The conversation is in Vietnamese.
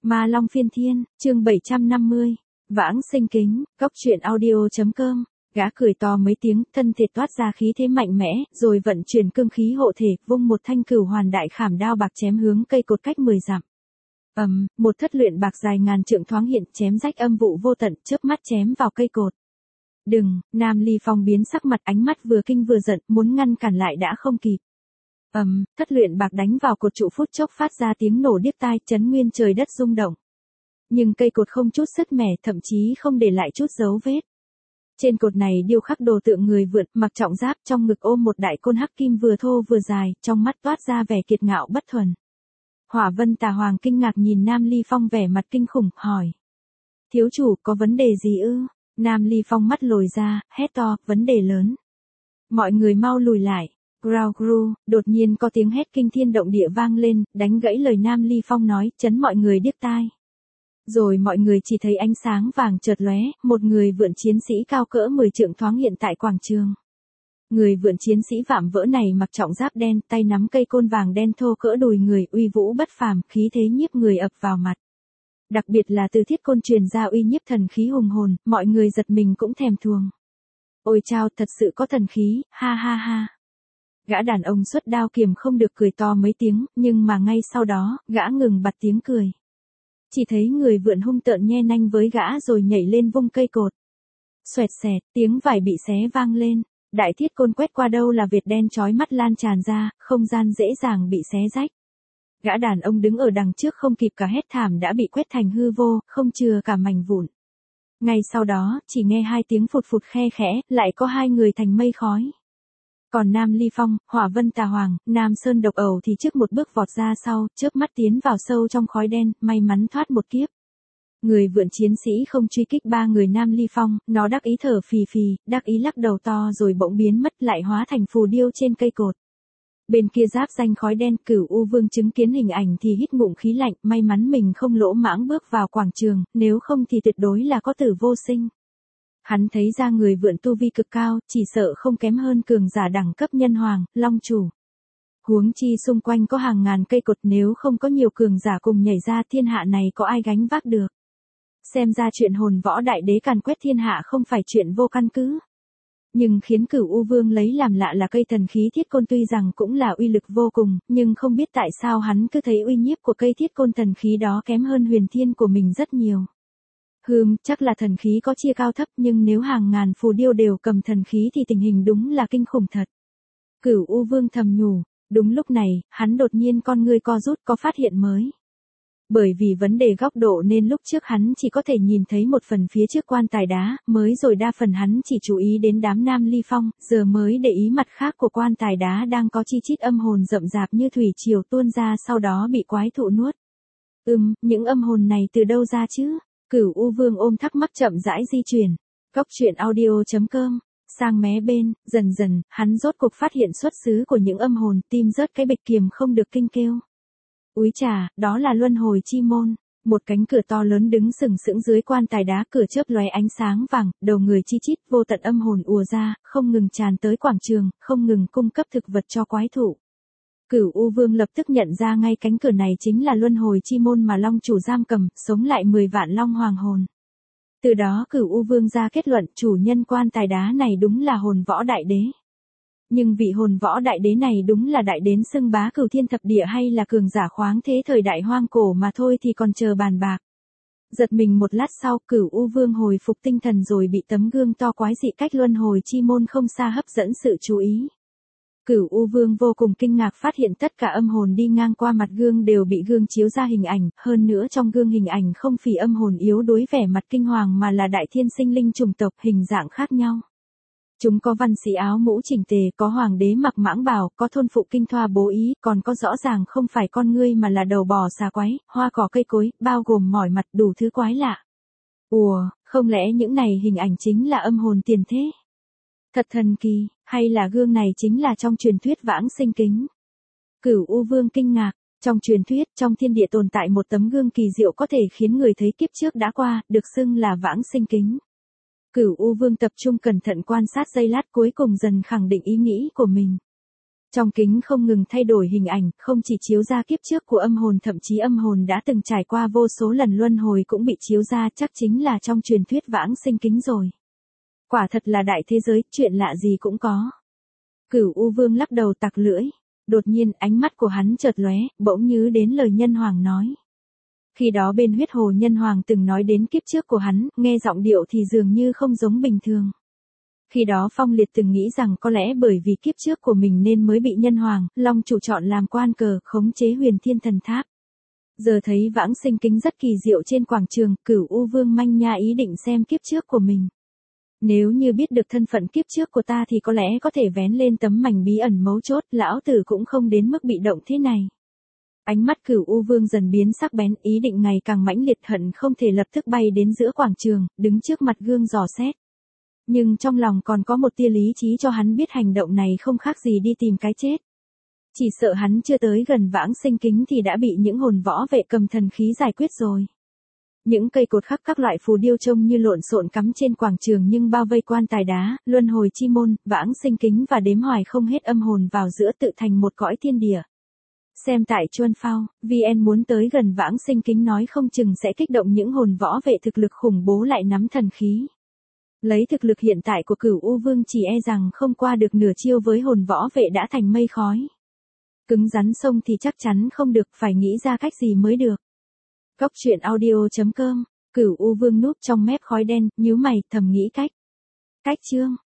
Ma Long Phiên Thiên, chương 750. Vãng sinh kính, góc truyện audio.com. Gã cười to mấy tiếng, thân thể toát ra khí thế mạnh mẽ, rồi vận chuyển cương khí hộ thể, vung một thanh cửu hoàn đại khảm đao bạc chém hướng cây cột cách 10 dặm. Một thất luyện bạc dài ngàn trượng thoáng hiện, chém rách âm vụ vô tận, chớp mắt chém vào cây cột. Đừng, Nam Ly Phong biến sắc mặt, ánh mắt vừa kinh vừa giận, muốn ngăn cản lại đã không kịp. Thất luyện bạc đánh vào cột trụ, phút chốc phát ra tiếng nổ điếc tai, chấn nguyên trời đất rung động. Nhưng cây cột không chút sứt mẻ, thậm chí không để lại chút dấu vết. Trên cột này điêu khắc đồ tượng người vượn, mặc trọng giáp, trong ngực ôm một đại côn hắc kim vừa thô vừa dài, trong mắt toát ra vẻ kiệt ngạo bất thuần. Hỏa Vân Tà Hoàng kinh ngạc nhìn Nam Ly Phong vẻ mặt kinh khủng, hỏi: thiếu chủ, có vấn đề gì ư? Nam Ly Phong mắt lồi ra, hét to: vấn đề lớn. Mọi người mau lùi lại. Grau gru, đột nhiên có tiếng hét kinh thiên động địa vang lên, đánh gãy lời Nam Ly Phong nói, chấn mọi người điếc tai. Rồi mọi người chỉ thấy ánh sáng vàng chợt lóe, một người vượn chiến sĩ cao cỡ 10 trượng thoáng hiện tại quảng trường. Người vượn chiến sĩ vạm vỡ này mặc trọng giáp đen, tay nắm cây côn vàng đen thô cỡ đùi người, uy vũ bất phàm, khí thế nhiếp người ập vào mặt. Đặc biệt là từ thiết côn truyền ra uy nhiếp thần khí hùng hồn, mọi người giật mình cũng thèm thuồng. Ôi chao, thật sự có thần khí, ha ha ha. Gã đàn ông xuất đao kiềm không được cười to mấy tiếng, nhưng mà ngay sau đó, gã ngừng bặt tiếng cười. Chỉ thấy người vượn hung tợn nhe nanh với gã rồi nhảy lên vung cây cột. Xoẹt xẹt, tiếng vải bị xé vang lên, đại thiết côn quét qua đâu là vệt đen chói mắt lan tràn ra, không gian dễ dàng bị xé rách. Gã đàn ông đứng ở đằng trước không kịp cả hét thảm đã bị quét thành hư vô, không chừa cả mảnh vụn. Ngay sau đó, chỉ nghe hai tiếng phụt phụt khe khẽ, lại có hai người thành mây khói. Còn Nam Ly Phong, Hỏa Vân Tà Hoàng, Nam Sơn Độc Ẩu thì trước một bước vọt ra sau, chớp mắt tiến vào sâu trong khói đen, may mắn thoát một kiếp. Người vượn chiến sĩ không truy kích ba người Nam Ly Phong, nó đắc ý thở phì phì, đắc ý lắc đầu to rồi bỗng biến mất, lại hóa thành phù điêu trên cây cột. Bên kia giáp danh khói đen, Cửu U Vương chứng kiến hình ảnh thì hít ngụm khí lạnh, may mắn mình không lỗ mãng bước vào quảng trường, nếu không thì tuyệt đối là có tử vô sinh. Hắn thấy ra người vượn tu vi cực cao, chỉ sợ không kém hơn cường giả đẳng cấp nhân hoàng, long chủ. Huống chi xung quanh có hàng ngàn cây cột, nếu không có nhiều cường giả cùng nhảy ra, thiên hạ này có ai gánh vác được. Xem ra chuyện hồn võ đại đế càn quét thiên hạ không phải chuyện vô căn cứ. Nhưng khiến Cửu U Vương lấy làm lạ là cây thần khí thiết côn tuy rằng cũng là uy lực vô cùng, nhưng không biết tại sao hắn cứ thấy uy nhiếp của cây thiết côn thần khí đó kém hơn huyền thiên của mình rất nhiều. Chắc là thần khí có chia cao thấp, nhưng nếu hàng ngàn phù điêu đều cầm thần khí thì tình hình đúng là kinh khủng thật. Cửu U Vương thầm nhủ. Đúng lúc này, hắn đột nhiên con ngươi co rút, có phát hiện mới. Bởi vì vấn đề góc độ nên lúc trước hắn chỉ có thể nhìn thấy một phần phía trước quan tài đá, mới rồi đa phần hắn chỉ chú ý đến đám Nam Ly Phong, giờ mới để ý mặt khác của quan tài đá đang có chi chít âm hồn rậm rạp như thủy triều tuôn ra sau đó bị quái thụ nuốt. Những âm hồn này từ đâu ra chứ? Cửu U Vương ôm thắc mắc chậm rãi di chuyển. Góc truyện audio.com. Sang mé bên, dần dần, hắn rốt cuộc phát hiện xuất xứ của những âm hồn, tim rớt cái bịch kiềm không được kinh kêu. Úi chà, đó là luân hồi chi môn. Một cánh cửa to lớn đứng sừng sững dưới quan tài đá, cửa chớp lóe ánh sáng vàng, đầu người chi chít, vô tận âm hồn ùa ra, không ngừng tràn tới quảng trường, không ngừng cung cấp thực vật cho quái thụ. Cửu U Vương lập tức nhận ra ngay cánh cửa này chính là luân hồi chi môn mà Long chủ giam cầm, sống lại 10 vạn long hoàng hồn. Từ đó Cửu U Vương ra kết luận chủ nhân quan tài đá này đúng là hồn võ đại đế. Nhưng vị hồn võ đại đế này đúng là đại đến xưng bá cửu thiên thập địa hay là cường giả khoáng thế thời đại hoang cổ mà thôi thì còn chờ bàn bạc. Giật mình một lát sau, Cửu U Vương hồi phục tinh thần rồi bị tấm gương to quái dị cách luân hồi chi môn không xa hấp dẫn sự chú ý. Cửu U Vương vô cùng kinh ngạc phát hiện tất cả âm hồn đi ngang qua mặt gương đều bị gương chiếu ra hình ảnh, hơn nữa trong gương hình ảnh không phì âm hồn yếu đuối vẻ mặt kinh hoàng mà là đại thiên sinh linh chủng tộc hình dạng khác nhau. Chúng có văn sĩ áo mũ chỉnh tề, có hoàng đế mặc mãng bào, có thôn phụ kinh thoa bố ý, còn có rõ ràng không phải con ngươi mà là đầu bò xà quái, hoa cỏ cây cối, bao gồm mỏi mặt đủ thứ quái lạ. Không lẽ những này hình ảnh chính là âm hồn tiền thế? Thật thần kỳ, hay là gương này chính là trong truyền thuyết vãng sinh kính? Cửu U Vương kinh ngạc, trong truyền thuyết, trong thiên địa tồn tại một tấm gương kỳ diệu có thể khiến người thấy kiếp trước đã qua, được xưng là vãng sinh kính. Cửu U Vương tập trung cẩn thận quan sát giây lát cuối cùng dần khẳng định ý nghĩ của mình. Trong kính không ngừng thay đổi hình ảnh, không chỉ chiếu ra kiếp trước của âm hồn, thậm chí âm hồn đã từng trải qua vô số lần luân hồi cũng bị chiếu ra, chắc chính là trong truyền thuyết vãng sinh kính rồi. Quả thật là đại thế giới, chuyện lạ gì cũng có. Cửu U Vương lắc đầu tặc lưỡi. Đột nhiên ánh mắt của hắn chợt lóe, bỗng nhớ đến lời Nhân Hoàng nói. Khi đó bên huyết hồ Nhân Hoàng từng nói đến kiếp trước của hắn, nghe giọng điệu thì dường như không giống bình thường. Khi đó Phong Liệt từng nghĩ rằng có lẽ bởi vì kiếp trước của mình nên mới bị Nhân Hoàng, Long chủ chọn làm quan cờ, khống chế Huyền Thiên Thần Tháp. Giờ thấy vãng sinh kính rất kỳ diệu trên quảng trường, Cửu U Vương manh nha ý định xem kiếp trước của mình. Nếu như biết được thân phận kiếp trước của ta thì có lẽ có thể vén lên tấm mảnh bí ẩn mấu chốt, lão tử cũng không đến mức bị động thế này. Ánh mắt Cửu U Vương dần biến sắc bén, ý định ngày càng mãnh liệt, hận không thể lập tức bay đến giữa quảng trường, đứng trước mặt gương dò xét. Nhưng trong lòng còn có một tia lý trí cho hắn biết hành động này không khác gì đi tìm cái chết. Chỉ sợ hắn chưa tới gần vãng sinh kính thì đã bị những hồn võ vệ cầm thần khí giải quyết rồi. Những cây cột khắc các loại phù điêu trông như lộn xộn cắm trên quảng trường nhưng bao vây quan tài đá, luân hồi chi môn, vãng sinh kính và đếm hoài không hết âm hồn vào giữa tự thành một cõi thiên địa. Xem tại Chuân Phao, VN muốn tới gần vãng sinh kính nói không chừng sẽ kích động những hồn võ vệ thực lực khủng bố lại nắm thần khí. Lấy thực lực hiện tại của Cửu U Vương chỉ e rằng không qua được nửa chiêu với hồn võ vệ đã thành mây khói. Cứng rắn sông thì chắc chắn không được, phải nghĩ ra cách gì mới được. Cốc truyện audio.com, Cửu U Vương núp trong mép khói đen, nhíu mày, thầm nghĩ cách. Cách chương.